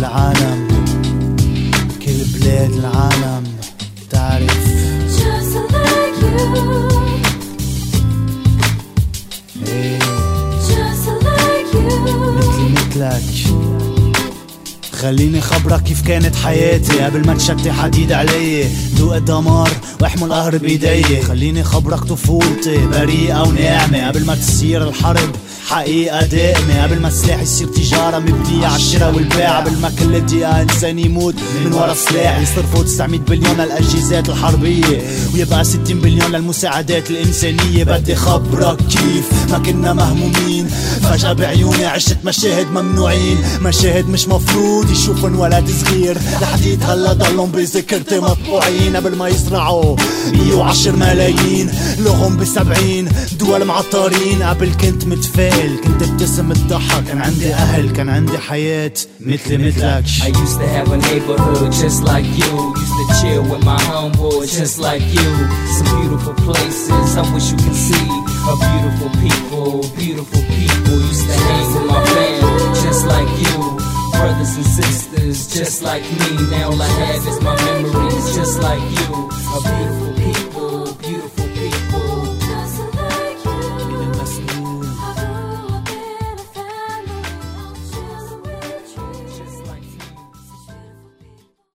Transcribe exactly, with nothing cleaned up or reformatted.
العالم كل بلاد العالم تعرف Just like you ايه Just like you مثل مثلك. خليني خبرك كيف كانت حياتي قبل ما تشتي حديد علي، دوق الدمار واحمل قهر بيدي. خليني خبرك طفولتي بريئة وناعمة قبل ما تصير الحرب حقيقة دائمة، قبل ما السلاح يصير تجارة مبنية عالشراء والبيع، قبل ما كل دقيقة انسان يموت من ورا سلاح، يصرفوا تسعمية بليون للأجهزات الحربية ويبقى ستين بليون للمساعدات الإنسانية. بدي خبرك كيف ما كنا مهمومين، فجأة بعيوني عشت مشاهد ممنوعين، مشاهد مش مفروض يشوفن ولد صغير لحديت هلا ضلهم بذاكرتي مطبوعين. قبل ما يزرعوا مية وعشرة ملايين لغم بسبعين دول معطارين، قبل كنت متفائل كنت ابتسم تضحك، كان عندي أهل كان عندي حياة مثل مثلك. I used to have a neighborhood just like you, used to chill with my homeboys just like you. Some beautiful places I wish you could see, a beautiful people, beautiful people. Used to hang with my family just like you, brothers and sisters just like me. Now all I have is my memories just like you, a beautiful